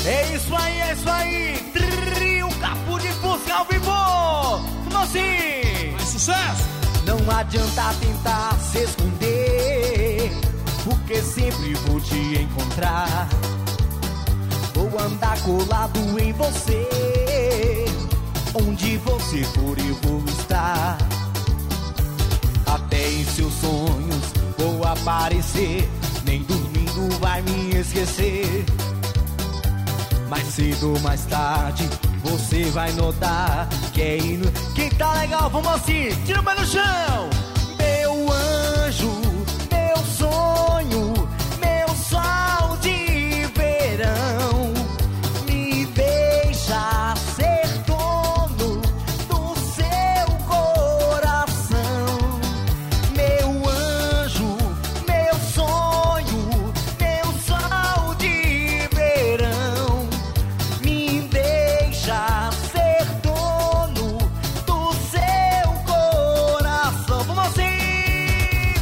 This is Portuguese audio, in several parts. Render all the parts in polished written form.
É isso aí, Trio Capu de Fusca ao vivo. Como assim? Mais sucesso. Não adianta tentar se esconder, porque sempre vou te encontrar. Vou andar colado em você, onde você for eu vou estar. Até em seus sonhos vou aparecer, nem dormindo vai me esquecer. Mais cedo ou mais tarde você vai notar que é indo. Quem tá legal, vamos assim, tira o pé no chão. Meu anjo, meu sonho, meu sol de verão, me deixa ser dono do seu coração. Meu anjo, meu sonho, meu sol de verão, me deixa ser dono do seu coração. Vamos assim!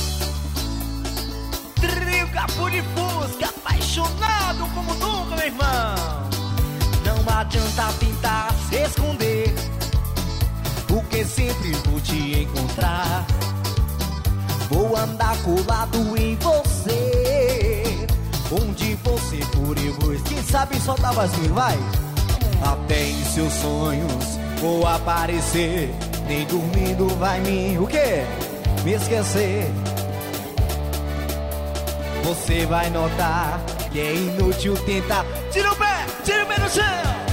Trio Capu de Fusca, apaixonado como nunca, meu irmão. Não adianta tentar se esconder, porque sempre vou te encontrar. Vou andar colado em você, onde você for eu vou. Quem sabe soltar a vozinha, vai! Até em seus sonhos vou aparecer, nem dormindo vai me... O quê? Me esquecer. Você vai notar que é inútil tentar. Tira o pé no chão.